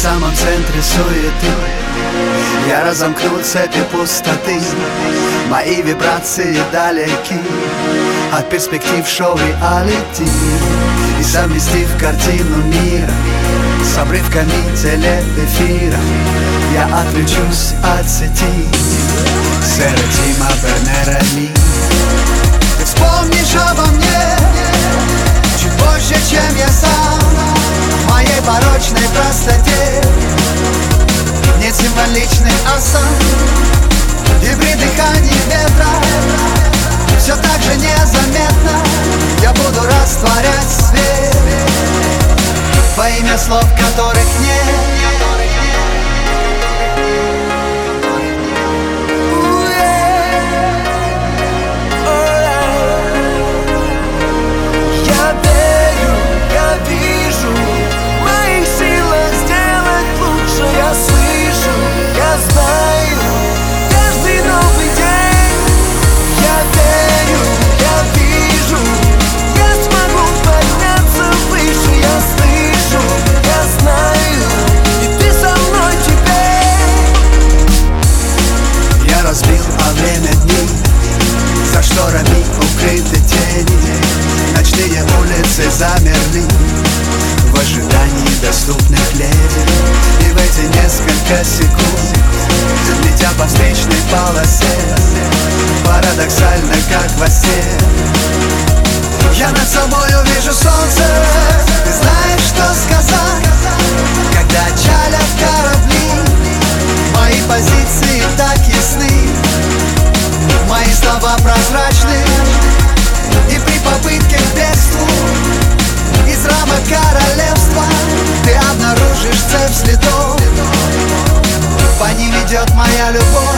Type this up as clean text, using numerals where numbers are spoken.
самом центре суеты я разомкну цепи пустоты. Мои вибрации далеки от перспектив шоу реалити. И совместив картину мира с обрывками телеэфира, я отключусь от сети. Сэра Тима Бернера-Ли. Ты вспомнишь обо мне чуть позже, чем я сам, в моей порочной простоте. Нет символичных осанок и при дыхании ветра все так же незаметно я буду растворять свет во имя слов, которых нет. За шторами укрыты тени, ночные улицы замерли в ожидании доступных леди. И в эти несколько секунд, летя по встречной полосе, парадоксально, как во сне, я над собой увижу солнце. Ты знаешь, что сказать, когда чалят корабли. Мои позиции так ясны, мои слова прозрачны. И при попытке к бегству из рамок королевства ты обнаружишь цепь следов. По ним идет моя любовь.